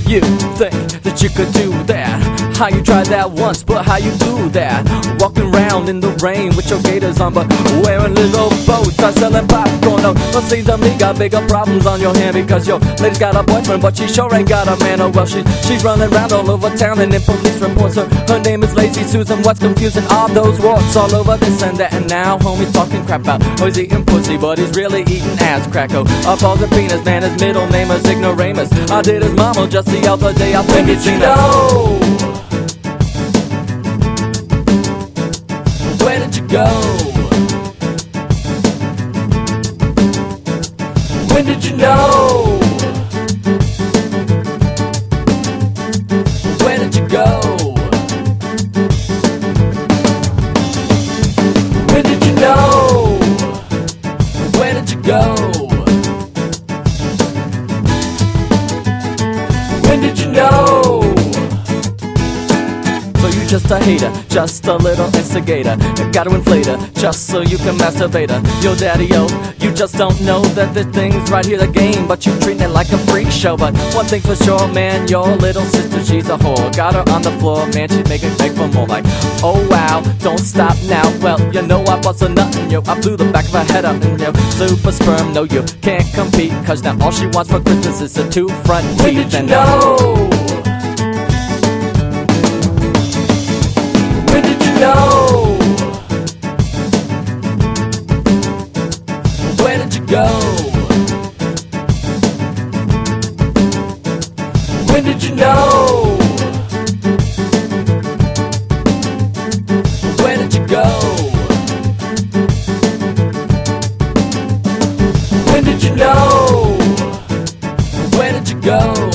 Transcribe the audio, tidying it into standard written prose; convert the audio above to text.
You think that you could do that? How you tried that once, but how you do that? Walking around in the rain with your gaiters on, but wearing little boats, are selling popcorn. No, don't seem to me got bigger problems on your hand, because your lady's got a boyfriend, but she sure ain't got a man. Oh well, she's running around all over town, and in police reports her name is Lazy Susan. What's confusing? All those warts all over this and that, and now homie's talking crap about oh he's eating pussy, but he's really eating ass crack. Oh, up all the penis, man, his middle name is Ignoramus. I did his mama just the other day. I think it's know. Where did you go? When did you know? Where did you go? When did you know? Where did you go? When did you know? So you just a hater, just a little instigator. Got to inflate her, just so you can masturbate her. Yo daddy-o, you just don't know that this thing's right here the game, but you treat it like a freak show. But one thing for sure, man, your little sister, she's a whore. Got her on the floor, man, she'd make it beg for more. Like, oh wow, don't stop now. Well, you know I bust a nut and yo, I blew the back of her head up. And yo, super sperm, no you can't compete, cause now all she wants for Christmas is a 2 front teeth. When did you know? When did you know? Where did you go? When did you know? Where did you go? When did you know? Where did you go?